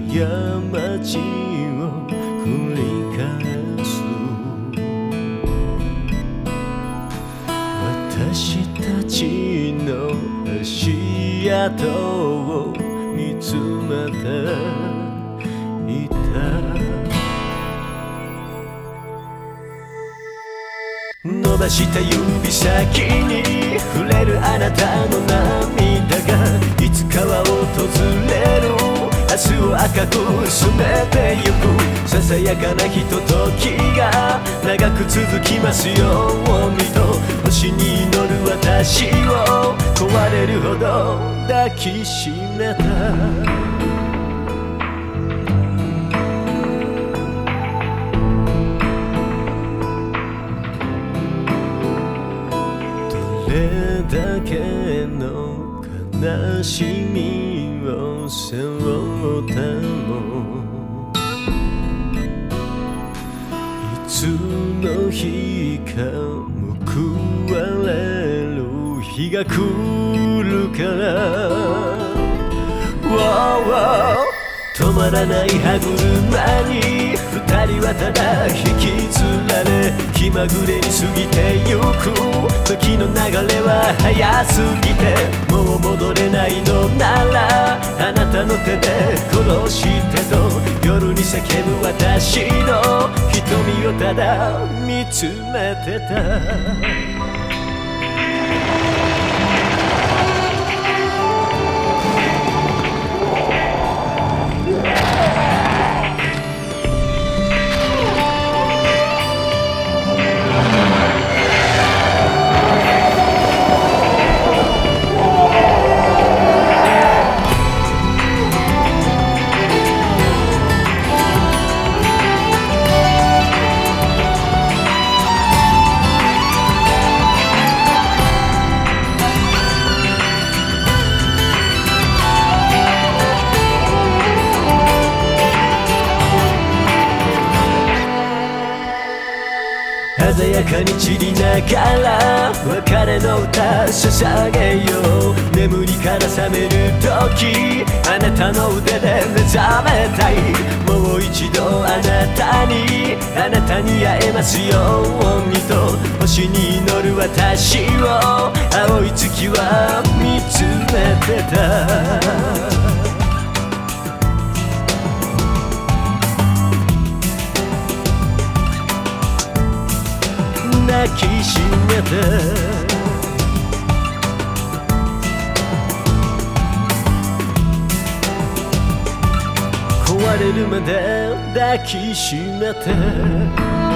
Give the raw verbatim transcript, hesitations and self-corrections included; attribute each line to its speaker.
Speaker 1: 過ちを繰り返す。私たちの足跡を見つめていた。伸ばした指先に触れるあなたの涙がいつかは訪れる。明日を赤く染めてゆく。ささやかなひとときが長く続きますようにと、星に祈る私を壊れるほど抱きしめた。どれだけの悲しみを背負っても、いつの日か報われる日が来るから。止まらない歯車に二人はただ引きずられ、気まぐれに過ぎてゆく。時の流れは早すぎてもう戻れないのなら、あなたの手で殺してと夜に叫ぶ私の瞳をただ見つめてた。鮮やかに散りながら別れの歌捧げよう。眠りから覚める時あなたの腕で目覚めたい。もう一度あなたにあなたに会えますようにと、星に祈る私を青い月は見つめてた。抱きしめて壊れるまで抱きしめて